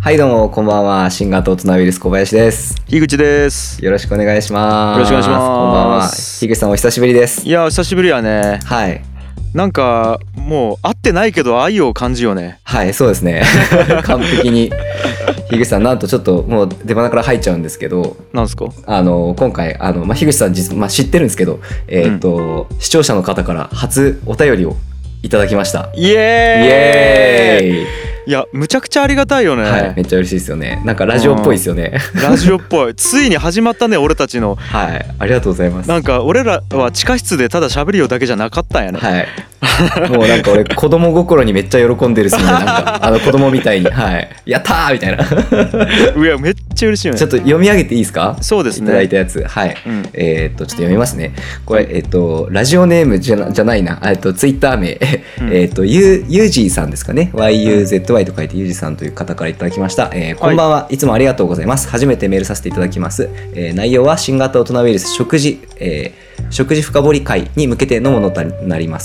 はいどうもこんばんは。新型大人ウイルス小林です。 樋口です。 よろしくお願いします。 よろしくお願いします。 こんばんは。樋口さんお久しぶりです。 いや久しぶりやね。 はい。 なんかもう会ってないけど愛を感じよね。 はいそうですね。完璧に。樋口さんなんとちょっともう出花から入っちゃうんですけど。 なんすか。 今回樋口さん知ってるんですけど、視聴者の方から初お便りをいただきました。 イエーイ。イエーイ。いやむちゃくちゃありがたいよね。 はい、めっちゃ嬉しいですよね。なんかラジオっぽいですよね。 ラジオっぽい。ついに始まったね俺たちの。 はい、ありがとうございます。 なんか俺らは地下室でただ喋るよだけじゃなかったんやね。 はい。もうなんか俺子供心にめっちゃ喜んでるし、なんか子供みたいに、はい、やったーみたいな。 いやめっちゃ嬉しいよね。 ちょっと読み上げていいですか？ そうですね。 いただいたやつ、はい。ちょっと読みますね。これラジオネームじゃないな、ツイッター名ユージーさんですかね。YUZY と書いてユージーさんという方からいただきました。こんばんは、いつもありがとうございます。初めてメールさせていただきます。内容は新型大人ウイルス食事深掘り会に向けてのものとなります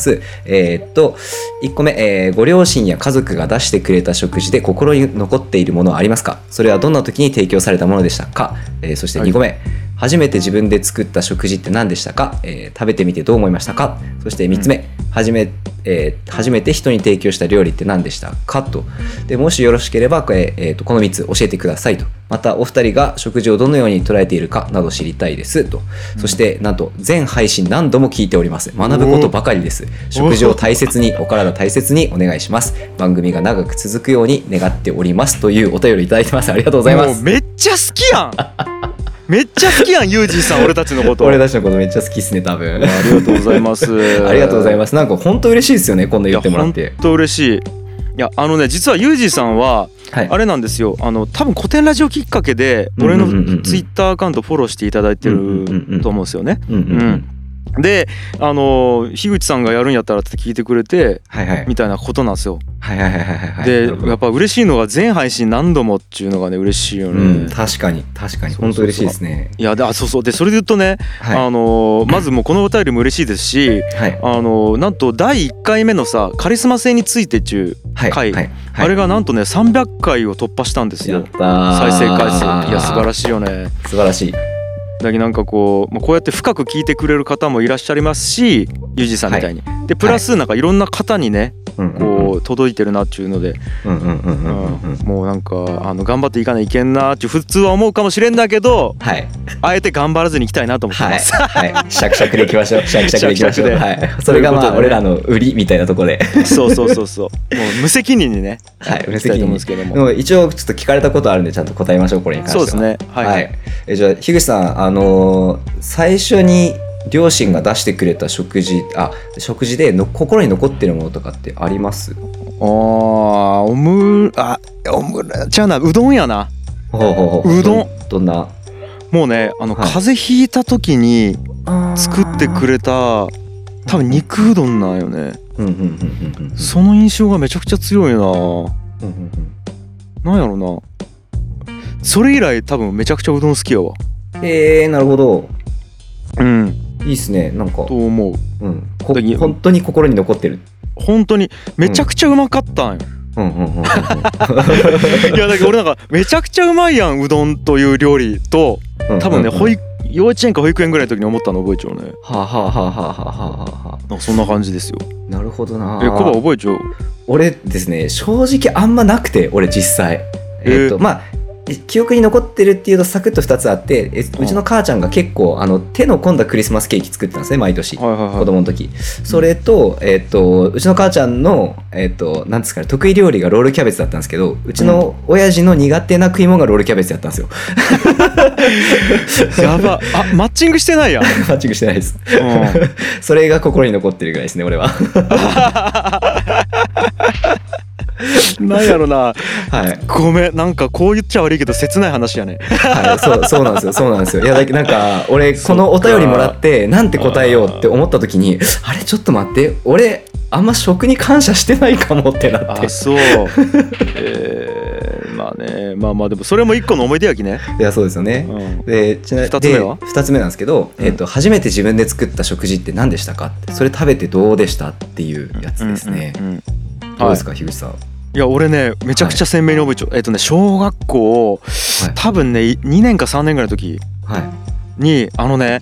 。1個目、ご両親や家族が出してくれた食事で心に残っているものはありますか？それはどんな時に提供されたものでしたか？そして2個目、初めて自分で作った食事って何でしたか？食べてみてどう思いましたか？そして3つ目、初めて人に提供した料理って何でしたか？と。でもしよろしければこの3つ教えてくださいと。またお二人が食事をどのように捉えているかなど知りたいですと。そしてなんと全配信何度も聞いております。学ぶことばかりです。食事を大切に、お体大切にお願いします。番組が長く続くように願っておりますというお便りいただいてます。ありがとうございます。 もうめっちゃ好きやん。めっちゃ好きやんユージーさん。俺たちのこと俺たちのことめっちゃ好きっすね多分。 ありがとうございます。 ありがとうございます。なんか本当嬉しいですよね、こんな言ってもらって。 本当嬉しい。いや実はユージーさんは、はい、あれなんですよ。多分古典ラジオきっかけで俺のツイッターアカウントフォローしていただいてると思うんですよね。で樋口さんがやるんやったらって聞いてくれて、はいはい、みたいなことなんですよ。でやっぱ嬉しいのが全配信何度もっていうのがね嬉しいよね。 確かに本当嬉しいですね。 いやそうでそれで言うとね、はい、まずもうこのお便りも嬉しいですし、はい、なんと第1回目のさカリスマ性についてっちゅう回、はいはいはい、あれがなんとね300回を突破したんですよ。 やったー。 再生回数。いや素晴らしいよね。 素晴らしい。 だけなんかこうやって深く聞いてくれる方もいらっしゃいますし、ユージさんみたいに、はい、でプラスなんかいろんな方にね、こう届いてるなっていうので、もうなんか頑張っていかないといけんなって普通は思うかもしれんだけど、はい、あえて頑張らずにいきたいなと思ってます。 はいはい、シャクシャクでいきましょう。シャクシャクでいきましょう。はい、それがまあ俺らの売りみたいなところで。 そうもう無責任にね。 はい、無責任に。でも一応ちょっと聞かれたことあるんでちゃんと答えましょうこれに関しては。 そうですね。はい。はい、 じゃあ樋口さん最初に両親が出してくれた食事で心に残ってるものとかってあります？ オムラじゃあなうどんやな。うどん。 どんな？ もうねはい、風邪ひいた時に作ってくれた多分肉うどんなんよね。その印象がめちゃくちゃ強いな。なんやろな。それ以来多分めちゃくちゃうどん好きやわ。 なるほど。いいっすね。なんかと思う。 本当に心に残ってる。 本当にめちゃくちゃうまかったんよ。いやだけど俺なんかめちゃくちゃうまいやんうどんという料理と多分ね幼稚園か保育園ぐらいの時に思ったの覚えちゃうね。そんな感じですよ。 なるほどな。 コバ覚えちゃう？ 俺ですね正直あんまなくて俺実際まあ記憶に残ってるっていうとサクッと2つあって、うちの母ちゃんが結構手の込んだクリスマスケーキ作ってたんですね毎年、子供の時。それと、うちの母ちゃんの、なんですかね、得意料理がロールキャベツだったんですけど、うちの親父の苦手な食い物がロールキャベツだったんですよ。 やば。マッチングしてないやん。 マッチングしてないです。それが心に残ってるぐらいですね俺は。 なんやろな、 はい、 ごめんなんかこう言っちゃ悪いけど切ない話やね。 はい、そうなんですよ。いやなんか俺このお便りもらってなんて答えようって思った時にあれちょっと待って俺あんま食に感謝してないかもってなって。 そう。まあねまあでもそれも一個の思い出やきね。 いやそうですよね。で2つ目は2つ目なんですけど、初めて自分で作った食事って何でしたかって、それ食べてどうでしたっていうやつですね。どうですか樋口さん。 いや俺ねめちゃくちゃ鮮明に覚えちゃう、はい、小学校、はい、多分ね2年か3年ぐらいの時に、はい、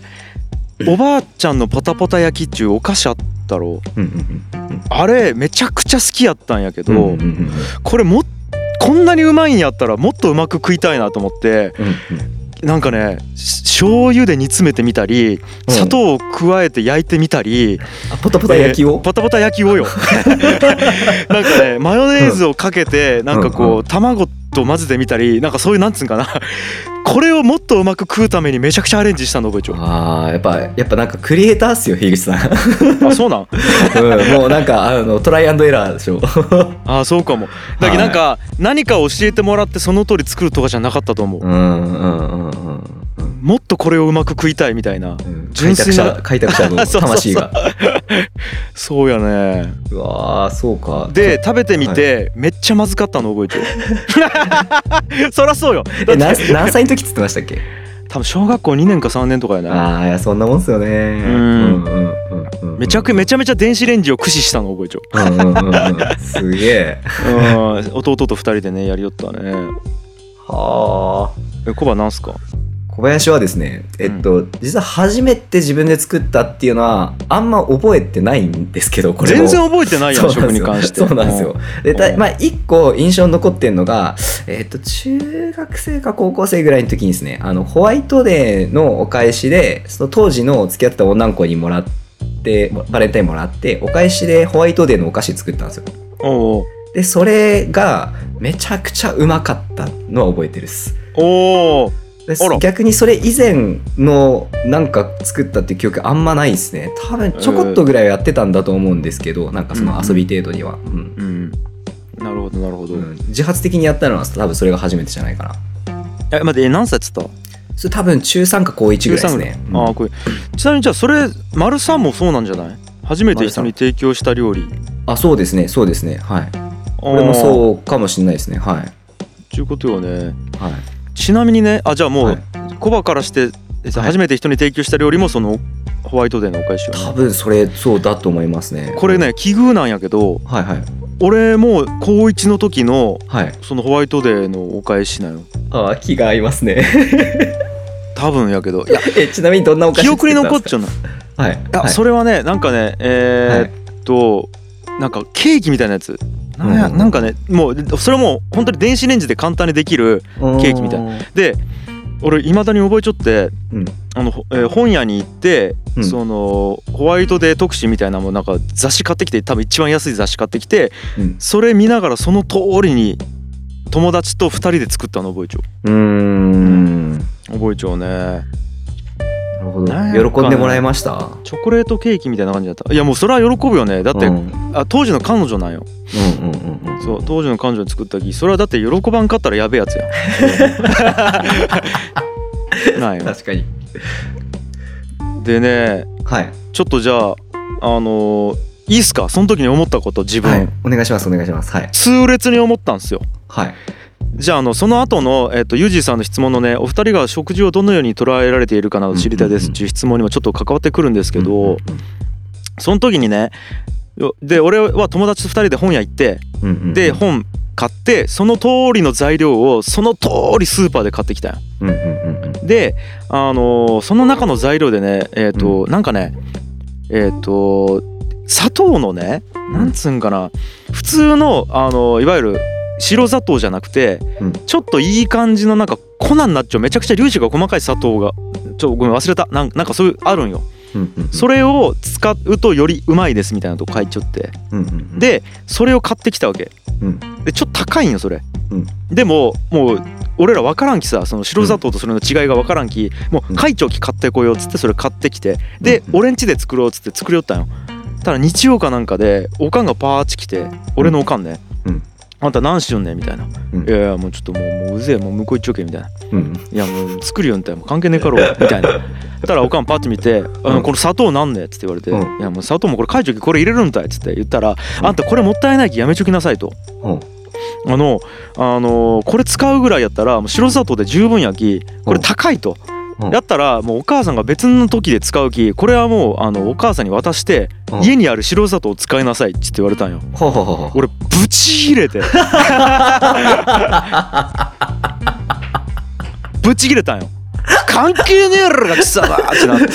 おばあちゃんのポタポタ焼きっちゅうお菓子あったろ、あれめちゃくちゃ好きやったんやけど、これこんなにうまいんやったらもっとうまく食いたいなと思って、なんかね醤油で煮詰めてみたり砂糖を加えて焼いてみたり、 ポタポタ焼きを、 ポタポタ焼きをよなんかねマヨネーズをかけてなんかこう卵と混ぜてみたり、なんかそういうなんつうんかなこれをもっとうまく食うためにめちゃくちゃアレンジしたの覚えちゃう。 やっぱなんかクリエイターっすよ樋口さんあそうなんもうなんかトライアンドエラーでしょそうかも。だけどなんか何か教えてもらってその通り作るとかじゃなかったと思う。もっとこれをうまく食いたいみたいな、 純粋な開拓者の魂がそうやね。 うわそうか。 で食べてみて、めっちゃまずかったの覚えちゃうそりゃそうよ。 何歳の時っつってましたっけ？ 多分小学校2年か3年とかやね。 いやそんなもんっすよね。 めちゃめちゃ電子レンジを駆使したの覚えちゃうすげえ弟と2人でねやりよったね。 はあ。 コバなんすか？ 小林はですね、実は初めて自分で作ったっていうのはあんま覚えてないんですけど、これも全然覚えてないやん食に関して。 そうなんですよ。で一個印象に残ってるのが、中学生か高校生ぐらいの時にですね、ホワイトデーのお返しでその当時の付き合ってた女の子にもらってバレンタインもらってお返しでホワイトデーのお菓子作ったんですよ。でそれがめちゃくちゃうまかったのは覚えてるっす。逆にそれ以前のなんか作ったっていう記憶あんまないですね。多分ちょこっとぐらいやってたんだと思うんですけど、なんかその遊び程度には、 なるほどなるほど、 自発的にやったのは多分それが初めてじゃないかな。 待って何歳っつった？ それ多分中3か高1ぐらいですね。 これちなみにじゃあそれ丸さんもそうなんじゃない？初めて人に提供した料理。 そうですねそうですね、はい。これもそうかもしれないですね。はいということよね。 はい。 ちなみにねじゃあもうコバからして初めて人に提供した料理もそのホワイトデーのお返しよね。 多分それそうだと思いますね。 これね奇遇なんやけど、俺も高1の時のそのホワイトデーのお返しなよ。 気が合いますね多分やけど。 ちなみにどんなお菓子記憶に残っちゃうの。それはねなんかねなんかケーキみたいなやつ。なんかねもうそれも本当に電子レンジで簡単にできるケーキみたいな。で俺いまだに覚えちゃって、本屋に行って、そのホワイトデー特集みたいなもんなんか雑誌買ってきて、多分一番安い雑誌買ってきて、それ見ながらその通りに友達と2人で作ったの覚えちゃう。覚えちゃうね。 なるほど。喜んでもらいました？ チョコレートケーキみたいな感じだった。いやもうそれは喜ぶよね。だって、当時の彼女なんよ。そう当時の彼女に作ったき、それはだって喜ばんかったらやべえやつやなんよ。 確かに。 でね、ちょっとじゃあいいっすか、その時に思ったこと自分、 お願いしますお願いします。 痛烈に思ったんですよ。じゃあその後のユージーさんの質問のね、お二人が食事をどのように捉えられているかなど知りたいですっていう質問にもちょっと関わってくるんですけど、その時にね、で俺は友達と2人で本屋行って、で本買ってその通りの材料をその通りスーパーで買ってきたよ。でその中の材料でねなんかね砂糖のね、なんつうんかな、普通のいわゆる白砂糖じゃなくて、ちょっといい感じのなんか粉になっちゃうめちゃくちゃ粒子が細かい砂糖がごめん忘れた、なんかそういうあるんよ。それを使うとよりうまいですみたいなとこ書いちゃって、でそれを買ってきたわけ。でちょっと高いんよそれ。でももう俺ら分からんきさ、その白砂糖とそれの違いが分からんき、もう会長き買ってこようっつってそれ買ってきて、で俺ん家で作ろうっつって作りよったんよ。ただ日曜かなんかでおかんがパーッチ来て、俺のおかんね、あんた何しよんねんみたいな、いやいやもうちょっともううぜえ、もう向こう行っちょけみたいな、いやもう作るよんたい、もう関係ねえかろみたいな。たらおかんパッて見て、この砂糖なんねっつって言われて、いやもう砂糖もこれ買いちょきこれ入れるんたいっつって言ったら、あんたこれもったいないきやめちょきなさいと。これ使うぐらいやったらもう白砂糖で十分やき、これ高いと、 やったらもうお母さんが別の時で使うき、これはもうお母さんに渡して家にある白砂糖を使いなさいって言われたんよ。俺ブチ切れてブチ切れたんよ。関係ねえやろが貴様ってな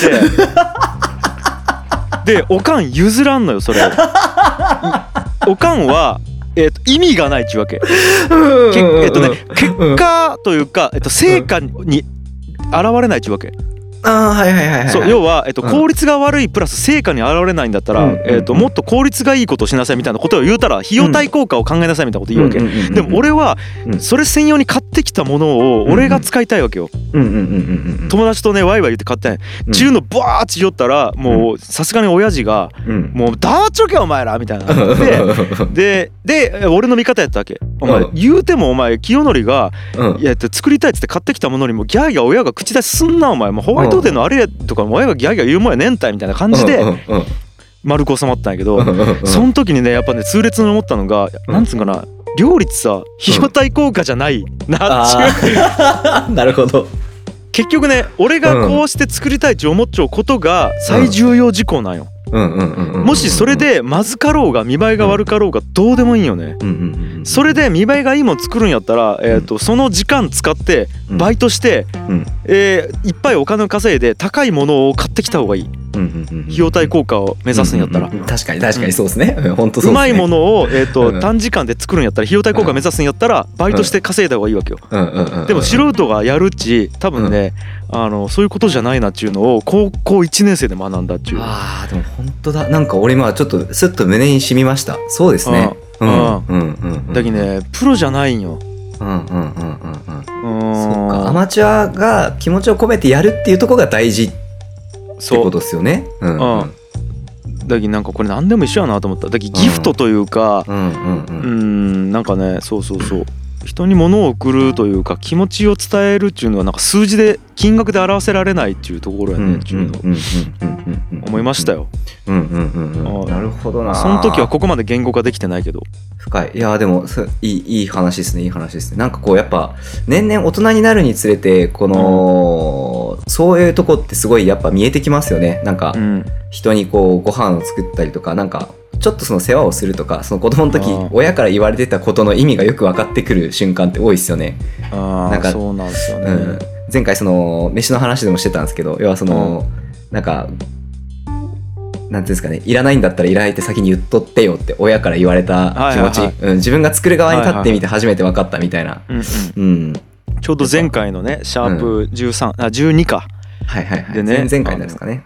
ってでおかん譲らんのよそれ。おかんは意味がないっちゅうわけ。結果というか成果に現れないっちゅうわけ。そう要は効率が悪いプラス成果に現れないんだったらもっと効率がいいことをしなさいみたいなことを言うたら費用対効果を考えなさいみたいなこと言うわけ。でも俺はそれ専用に買ってきたものを俺が使いたいわけよ。友達とねワイワイ言って買って中のバーッチ寄ったらもうさすがに親父がもう黙っちょけお前らみたいなで俺の味方やったわけ。お前言うてもお前清則がいや作りたいっつって買ってきたものにもギャーギャー親が口出しすんなお前。ホワイトデーのあれとか親がギャーギャー言うもんやねんたいみたいな感じで丸く収まったんやけど、その時にねやっぱね痛烈に思ったのがなんつうんかな、両立さ費用対効果じゃないなっちゅう。なるほど。結局ね俺がこうして作りたいって思っちゃうことが最重要事項なんよ。もしそれでまずかろうが見栄えが悪かろうがどうでもいいよね。それで見栄えがいいもん作るんやったらその時間使ってバイトしていっぱいお金を稼いで高いものを買ってきた方がいい。費用対効果を目指すんやったら確かにそうですね。本当そうですね。 うまいものを短時間で作るんやったら費用対効果目指すんやったらバイトして稼いだ方がいいわけよ。でも素人がやるっち多分ねそういうことじゃないなっていうのを高校1年生で学んだっていう。 あでも本当だ。なんか俺今ちょっとスッと胸に染みました。そうですね。 だけどねプロじゃないんよ。 そっか、アマチュアが気持ちを込めてやるっていうところが大事ってことですよね。 だけどなんかこれ何でも一緒やなと思った。だけどギフトというかなんかねそう人に物を送るというか気持ちを伝えるっていうのはなんか数字で金額で表せられないっていうところやねっていうのを思いましたよ。 なるほどな。 その時はここまで言語化できてないけど深い。いやでもいい話ですね。いい話ですね。なんかこうやっぱ年々大人になるにつれてこのそういうとこってすごいやっぱ見えてきますよね。なんか人にこうご飯を作ったりとかなんかちょっとその世話をするとかその子供の時親から言われてたことの意味がよく分かってくる瞬間って多いですよね。なんかそうなんですよね。 前回その飯の話でもしてたんですけど要はそのなんかなんていうんですかね、いらないんだったらいらないって先に言っとってよって親から言われた気持ち、自分が作る側に立ってみて初めて分かったみたいな。 ちょうど前回のねシャープ12かでね前回ですかね。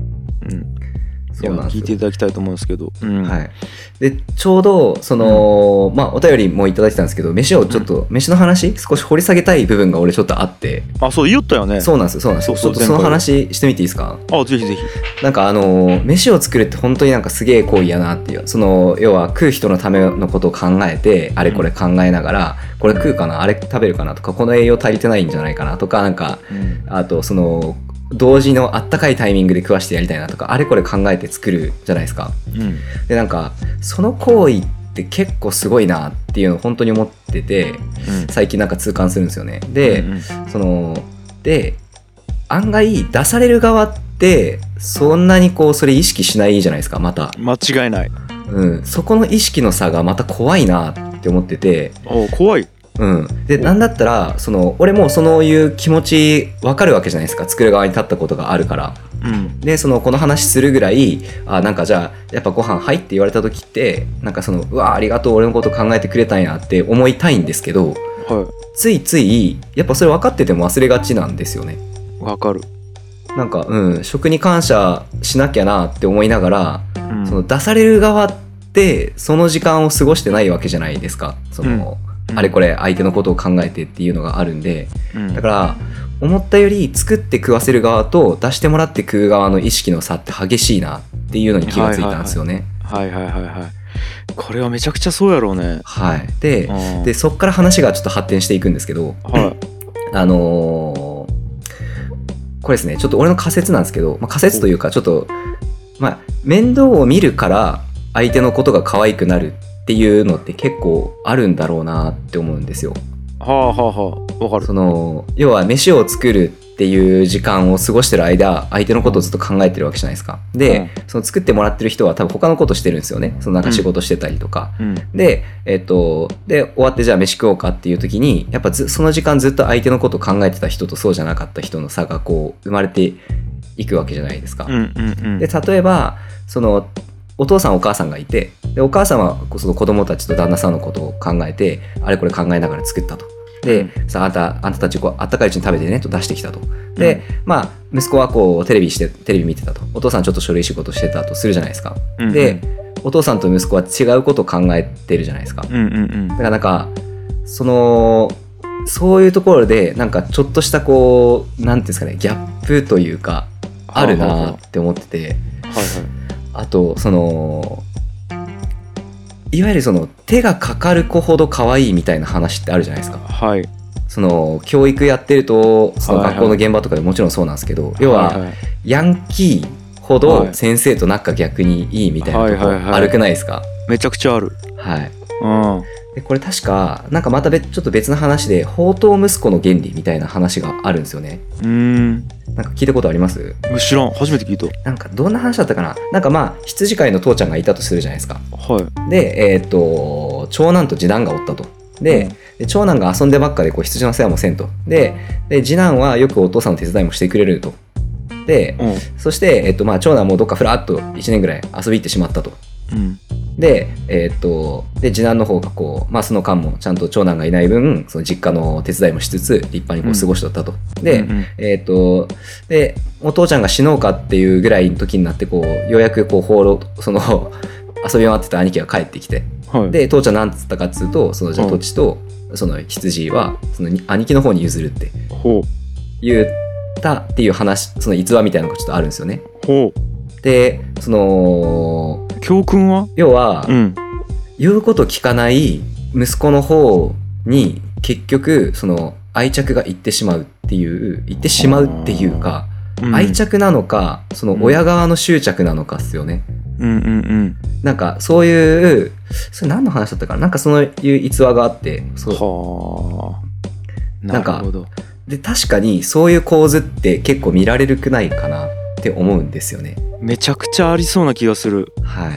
聞いていただきたいと思うんですけど、 でちょうどその、お便りもいただいてたんですけど飯をちょっと、飯の話少し掘り下げたい部分が俺ちょっとあって。 そう言ったよね。 そうなんですちょっとその話してみていいですか。 ぜひぜひ。 なんか飯を作るって本当になんかすげえ行為やなっていう。その要は食う人のためのことを考えてあれこれ考えながら、これ食うかなあれ食べるかなとかこの栄養足りてないんじゃないかなとかなんか、あとその同時のあったかいタイミングで食わしてやりたいなとかあれこれ考えて作るじゃないですか。でなんかその行為って結構すごいなっていうのを本当に思ってて、最近なんか痛感するんですよね。で、で案外出される側ってそんなにこうそれ意識しないじゃないですか。また間違いない。 そこの意識の差がまた怖いなって思ってて。 怖い。 でなんだったら俺もそういう気持ち分かるわけじゃないですか。作る側に立ったことがあるから。でこの話するぐらいなんかじゃあやっぱご飯入って言われた時ってなんかうわありがとう俺のこと考えてくれたんやって思いたいんですけど、ついついやっぱそれ分かってても忘れがちなんですよね。 分かる。 なんか食に感謝しなきゃなって思いながら、出される側ってその時間を過ごしてないわけじゃないですか。あれこれ相手のことを考えてっていうのがあるんで、だから思ったより作って食わせる側と出してもらって食う側の意識の差って激しいなっていうのに気がついたんですよね。 これはめちゃくちゃそうやろうね。 でそっから話がちょっと発展していくんですけど、これですねちょっと俺の仮説なんですけど、仮説というかちょっと面倒を見るから相手のことが可愛くなるっていうのって結構あるんだろうなって思うんですよ。 わかる。 要は飯を作るっていう時間を過ごしてる間、相手のことをずっと考えてるわけじゃないですか。で、その作ってもらってる人は多分他のことしてるんですよね。そのなんか仕事してたりとか。で、で、終わってじゃあ飯食おうかっていう時に、やっぱその時間ずっと相手のことを考えてた人とそうじゃなかった人の差がこう生まれていくわけじゃないですか。で、例えば、その、お父さんお母さんがいて、でお母さんはその子供たちと旦那さんのことを考えて、あれこれ考えながら作ったと。で、さあ、あんたたちこうあったかいうちに食べてねと出してきたと。で、まあ息子はこうテレビ見てたと。お父さんちょっと書類仕事してたとするじゃないですか。で、お父さんと息子は違うことを考えてるじゃないですか。だからなんかそういうところでなんかちょっとしたこうなんていうんですかね、ギャップというかあるなって思ってて、あといわゆるその手がかかる子ほど可愛いみたいな話ってあるじゃないですか。 はい。 その教育やってるとその学校の現場とかでもちろんそうなんですけど、要はヤンキーほど先生と仲逆にいいみたいなとこ悪くないですか？ めちゃくちゃある。 はい。でこれ確かなんかまたちょっと別の話で放蕩息子の原理みたいな話があるんですよね。なんか聞いたことあります？ 知らん、初めて聞いた。 なんかどんな話だったかな。なんかまあ羊飼いの父ちゃんがいたとするじゃないですか。で長男と次男がおったと。で長男が遊んでばっかでこう羊の世話もせんと。で次男はよくお父さんの手伝いもしてくれると。で、そして、まあ、長男もどっかふらっと1年ぐらい遊び行ってしまったと。で、で次男の方がこう、まあ、その間もちゃんと長男がいない分その実家の手伝いもしつつ立派にこう過ごしとったと。で、でお父ちゃんが死のうかっていうぐらいの時になってこうようやくこうその遊び回ってた兄貴が帰ってきて、で父ちゃんなんつったかっつうとそのじゃあ土地とその羊はその兄貴の方に譲るって言ったっていう話、その逸話みたいなのがちょっとあるんですよね。でその教訓は要は、言うこと聞かない息子の方に結局その愛着がいってしまうっていうか、愛着なのかその親側の執着なのかっすよね。なんかそういうそれ何の話だったかな、なんかそういう逸話があって、なんかで確かにそういう構図って結構見られるくないかなって思うんですよね。 めちゃくちゃありそうな気がする。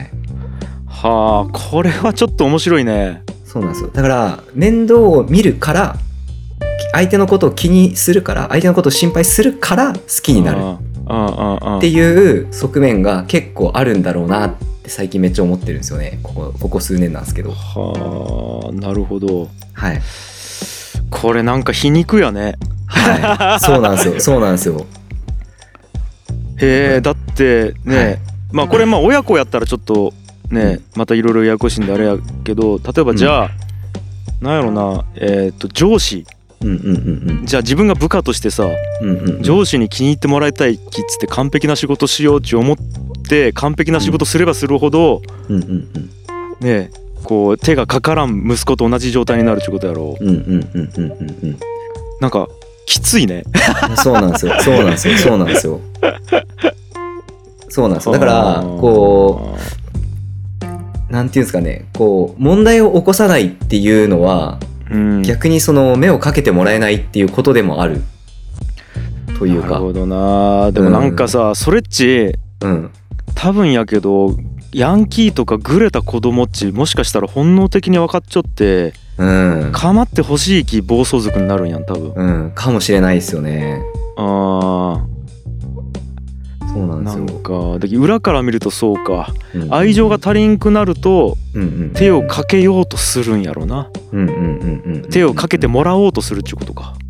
これはちょっと面白いね。 そうなんですよ。だから面倒を見るから相手のことを気にするから相手のことを心配するから好きになるっていう側面が結構あるんだろうなって最近めっちゃ思ってるんですよね。ここ数年なんですけど。 なるほど。 はい。 これなんか皮肉やね。 そうなんですよ。 だってね、まあこれまあ親子やったらちょっとね、またいろいろややこしいんであれやけど、例えばじゃあ、なんやろな、上司、じゃあ自分が部下としてさ、上司に気に入ってもらいたいきっつって完璧な仕事しようって思って完璧な仕事すればするほど、ね、こう手がかからん息子と同じ状態になるってことやろ。なんかきついね。 そうなんですよ。だからこうなんていうんですかね、こう問題を起こさないっていうのは、逆にその目をかけてもらえないっていうことでもあるというか。 なるほどな。でもなんかさ、それっち、多分やけどヤンキーとかグレた子供っちもしかしたら本能的に分かっちゃって、構ってほしいき暴走族になるんやん多分。 かもしれないですよね。そうなんですよ。 なんかで裏から見るとそうか、愛情が足りんくなると手をかけようとするんやろな。手をかけてもらおうとするっていうことか。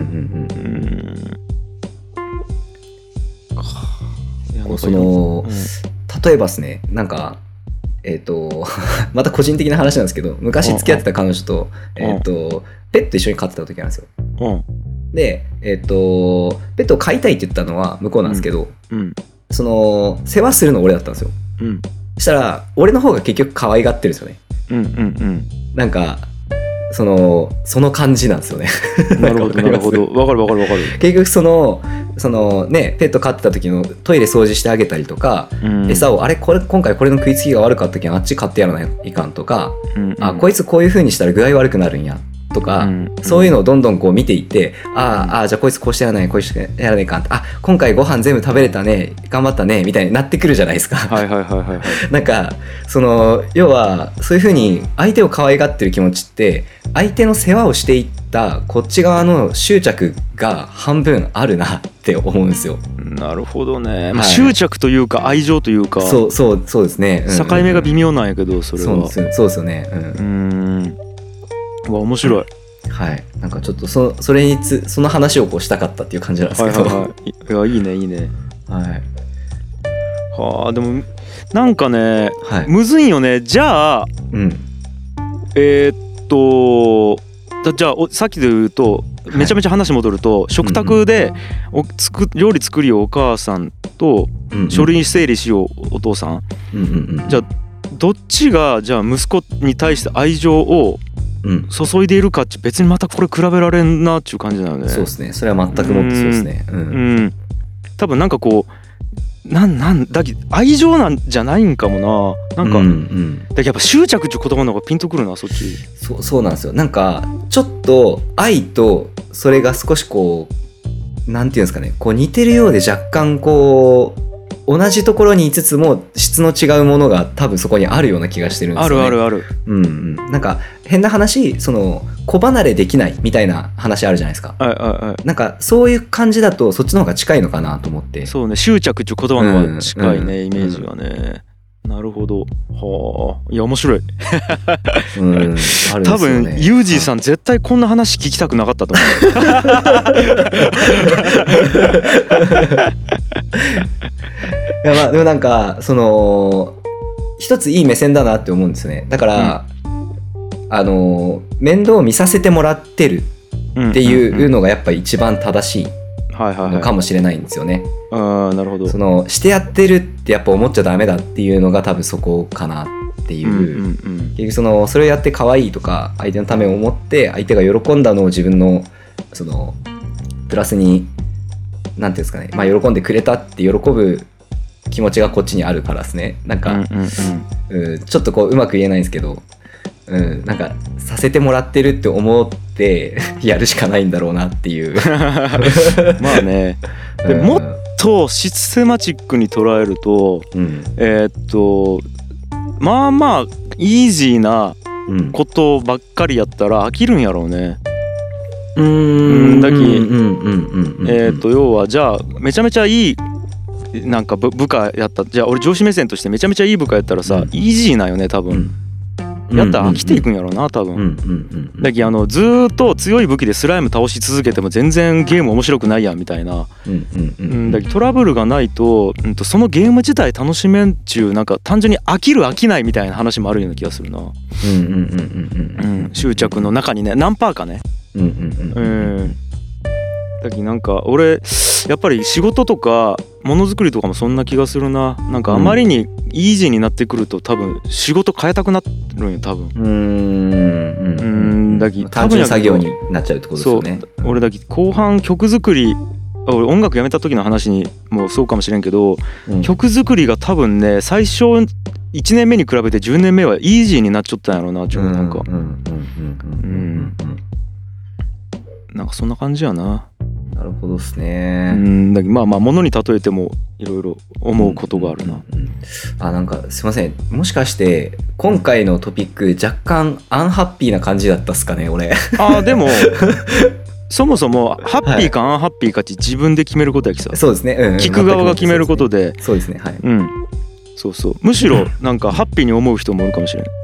その例えばですね、なんかまた個人的な話なんですけど、昔付き合ってた彼女とペット一緒に飼ってた時なんですよ。でペットを飼いたいって言ったのは向こうなんですけど、その世話するの俺だったんですよ。そしたら俺の方が結局可愛がってるんですよね。なんかその感じなんですよね。 なるほどなるほど。わかる。 結局そのね、ペット飼ってた時のトイレ掃除してあげたりとか、餌を今回これの食いつきが悪かった時にあっち買ってやらないかんとか、こいつこういう風にしたら具合悪くなるんやっとか、そういうのをどんどんこう見ていって、じゃあこいつこうしてやらないこうしてやらないかん、今回ご飯全部食べれたね頑張ったねみたいになってくるじゃないですか。なんかその要はそういう風に相手を可愛がってる気持ちって相手の世話をしていったこっち側の執着が半分あるなって思うんですよ。 なるほどね、執着というか愛情というか、 そうですね、 境目が微妙なんやけど、それはそうですよね。 面白い。 はい、なんかちょっとその話をこうしたかったっていう感じなんですけど、 いいねいいね。 はい。 でもなんかね、むずいよね。じゃあ、じゃあさっきで言うとめちゃめちゃ話戻ると、食卓で料理作りをお母さんと書類整理しようお父さん、じゃあどっちがじゃあ息子に対して愛情を注いでいるかって別にまたこれ比べられんなっていう感じなのね。 そうですね、それは全くもってそうですね。 多分なんかこうだけど愛情なんじゃないんかもな。なんか、だけどやっぱ執着っていう言葉の方がピンとくるな、そっち。 そうなんですよ。なんかちょっと愛とそれが少しこうなんていうんですかね、こう似てるようで若干こう同じところにいつつも質の違うものが多分そこにあるような気がしてるんですよね。 ある。 なんか変な話、その子離れできないみたいな話あるじゃないですか。なんかそういう感じだとそっちの方が近いのかなと思って。 そうね、執着っていう言葉の方が近いね、イメージがね。なるほど。いや面白い。多分ユージーさん絶対こんな話聞きたくなかったと思う。いやでもなんかその一ついい目線だなって思うんですよね。だから、面倒を見させてもらってるっていうのがやっぱり一番正しいのかもしれないんですよね。 なるほど。 そのしてやってるってやっぱ思っちゃダメだっていうのが多分そこかなっていう、結局それをやって可愛いとか相手のためを思って相手が喜んだのを自分のそのプラスになんていうんですかね、喜んでくれたって喜ぶ気持ちがこっちにあるからですね。なんか、ちょっとこううまく言えないんですけど、なんかさせてもらってるって思ってやるしかないんだろうなっていう。 まあね。でもっとシステマチックに捉えると、まあまあイージーなことばっかりやったら飽きるんやろうね。だき要はじゃあめちゃめちゃいいなんか部下やった、じゃあ俺上司目線としてめちゃめちゃいい部下やったらさ、イージーなよね多分。やったら飽きていくんやろうな多分。だけどずーっと強い武器でスライム倒し続けても全然ゲーム面白くないやんみたいな。だけどトラブルがないと、そのゲーム自体楽しめんちゅう、なんか単純に飽きる飽きないみたいな話もあるような気がするな。執着の中にね何パーかね。だけどなんか俺やっぱり仕事とかものづくりとかもそんな気がするな。なんかあまりにイージーになってくると多分仕事変えたくなるんよ多分。だけど単純作業になっちゃうってことですよね。 そう俺だけ後半曲作り、俺音楽やめた時の話にもそうかもしれんけど、曲作りが多分ね最初1年目に比べて10年目はイージーになっちゃったんやろうな。なんかなんかそんな感じやな。 なるほどですね。 だけどまあ物に例えてもいろいろ思うことがあるな。 なんかすいません、もしかして今回のトピック若干アンハッピーな感じだったっすかね俺。 でもそもそもハッピーかアンハッピーかって自分で決めることやきさ。 そうですね。 聞く側が決めることで。 そうですね。はい。 そうそう。むしろなんかハッピーに思う人もいるかもしれん。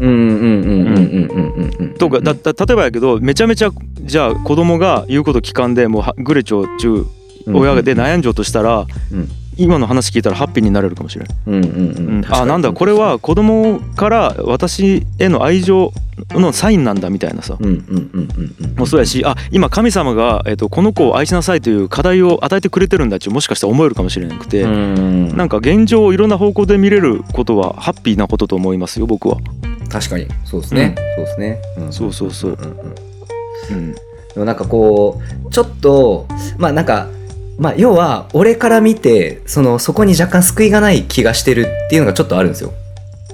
とか例えばやけどめちゃめちゃじゃあ子供が言うこと聞かんでもうグレチョ中親で悩んじゃうとしたら、今の話聞いたらハッピーになれるかもしれん。なんだこれは子供から私への愛情のサインなんだみたいなさ。もうそうやし、今神様が、この子を愛しなさいという課題を与えてくれてるんだってもしかしたら思えるかもしれなくて、なんか現状をいろんな方向で見れることはハッピーなことと思いますよ僕は。 確かにそうですね。そうですね。 そう。 でもなんかこうちょっとなんか要は俺から見てそこに若干救いがない気がしてるっていうのがちょっとあるんですよ。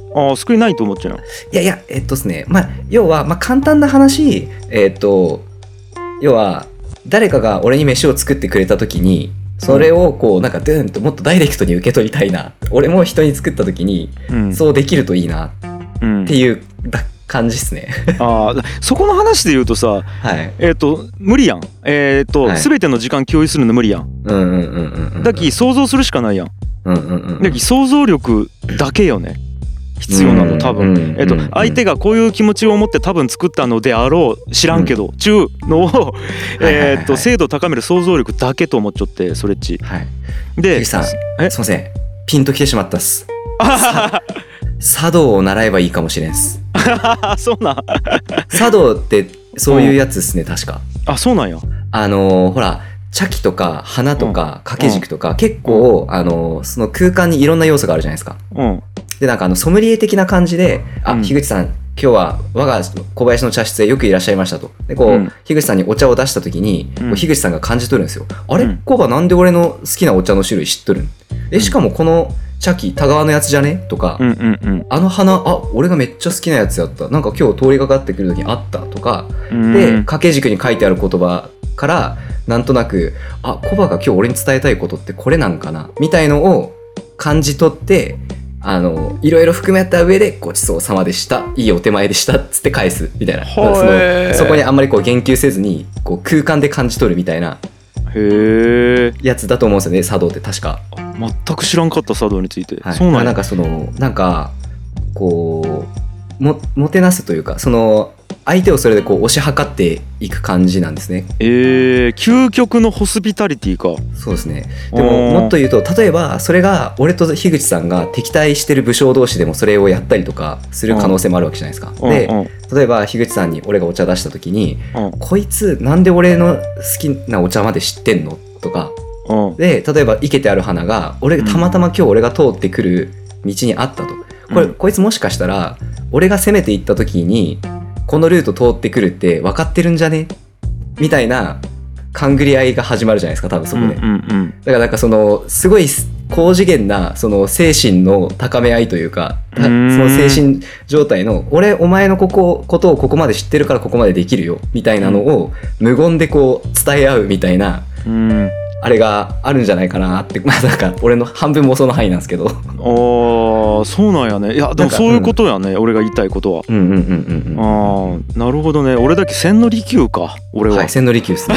ああ、救いないと思っちゃう。 いやいや、ですね、まあ要は、まあ簡単な話、要は誰かが俺に飯を作ってくれた時に、それをこうなんかドゥーンともっとダイレクトに受け取りたいな、俺も人に作った時にそうできるといいなっていう感じっすね。 ああ、そこの話で言うとさ、 はい、 無理やん。全ての時間共有するの無理やん。だき想像するしかないやん。だき想像力だけよね。必要なの多分。相手がこういう気持ちを持って多分作ったのであろう、知らんけど、ちゅうのを精度高める想像力だけと思っちゃって、それっち。 で、さん、すいません、ピンときてしまったっす。茶道を習えばいいかもしれんす。 そうなん。 茶道ってそういうやつっすね、確か。 あ、そうなんや。 ほら茶器とか花とか掛け軸とか、結構その空間にいろんな要素があるじゃないですか。でなんかソムリエ的な感じで、樋口さん今日は我が小林の茶室へよくいらっしゃいましたと。でこう、樋口さんにお茶を出した時に、樋口さんが感じ取るんですよ。あれ、コバなんで俺の好きなお茶の種類知っとるん？しかもこの茶器田川のやつじゃねとか、あの花、俺がめっちゃ好きなやつやった、なんか今日通りかかってくる時にあったとか、で掛け軸に書いてある言葉からなんとなく、コバが今日俺に伝えたいことってこれなんかなみたいのを感じ取って、いろいろ含めた上でごちそうさまでした、いいお手前でしたっつって返すみたいな、そこにあんまりこう言及せずにこう空間で感じ取るみたいなやつだと思うんですよね、茶道って確か。 全く知らんかった、茶道について。 そうなんや。なんかこうもてなすというか、その相手をそれでこう推し量っていく感じなんですね。 究極のホスピタリティか。そうですね。でももっと言うと、例えばそれが俺と樋口さんが敵対してる武将同士でもそれをやったりとかする可能性もあるわけじゃないですか。で例えば樋口さんに俺がお茶出した時に、こいつなんで俺の好きなお茶まで知ってんのとか、で例えば生けてある花が俺たまたま今日俺が通ってくる道にあったと、こいつもしかしたら俺が攻めていった時にこのルート通ってくるって分かってるんじゃねみたいな勘繰り合いが始まるじゃないですか、多分そこで。だからなんかそのすごい高次元なその精神の高め合いというか、その精神状態の俺お前のことをここまで知ってるからここまでできるよみたいなのを無言でこう伝え合うみたいな、あれがあるんじゃないかなって、なんか俺の半分妄想の範囲なんですけど。 そうなんやね。いやでもそういうことやね、俺が言いたいことは。なるほどね。俺だけ千利休か、俺は。千利休ですね。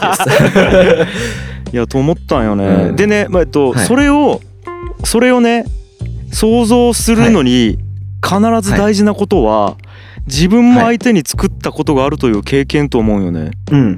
いやと思ったんよね。でね、それをね想像するのに必ず大事なことは、自分も相手に作ったことがあるという経験と思うよね。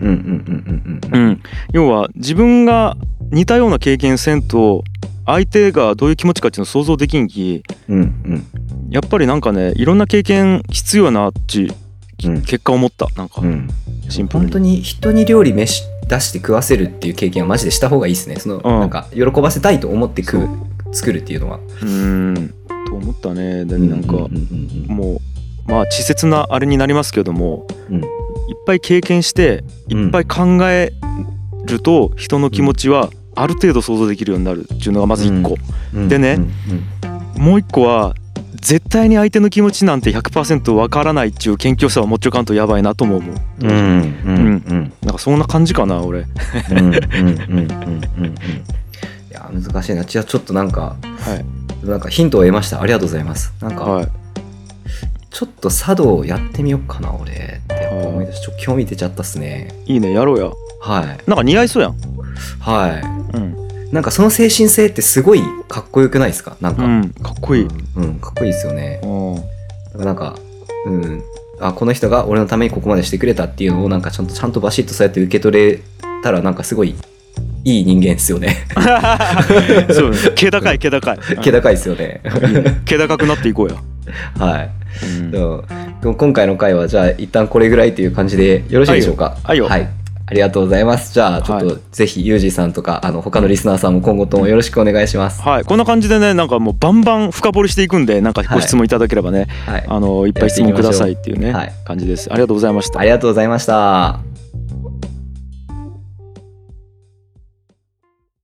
要は自分が似たような経験せんと相手がどういう気持ちかっていうのを想像できんき、やっぱりなんかね、いろんな経験必要やなって結果思った。なんかシンプルに本当に人に料理飯出して食わせるっていう経験はマジでした方がいいですね。なんか喜ばせたいと思って作るっていうのは。 と思ったね。でなんかもう稚拙なあれになりますけども、いっぱい経験していっぱい考えると人の気持ちはある程度想像できるようになるっていうのがまず1個、でね、もう1個は絶対に相手の気持ちなんて 100% わからないっていう謙虚さはもっちょかんとやばいなとも思う。なんかそんな感じかな、俺。いや難しいな。じゃあちょっとなんかヒントを得ました。ありがとうございます。なんか、ちょっと茶道やってみようかな俺って思い出して、ちょっと興味出ちゃったっすね。 いいね、やろうや。なんか似合いそうやん。 なんかその精神性ってすごいかっこよくないですか？なんか、 かっこいい。 かっこいいですよね。なんかこの人が俺のためにここまでしてくれたっていうのをなんかちゃんとバシッとそうやって受け取れたら、なんかすごいいい人間ですよね。 そうね。気高い気高いですよね。 気高くなっていこうや。 でも今回の回はじゃあ一旦これぐらいという感じでよろしいでしょうか？ はい。 ありがとうございます。じゃあちょっとぜひユージーさんとか他のリスナーさんも今後ともよろしくお願いします。 こんな感じでね、なんかもうバンバン深掘りしていくんで、なんかご質問いただければね、いっぱい質問くださいっていうね感じです。ありがとうございました。 ありがとうございました。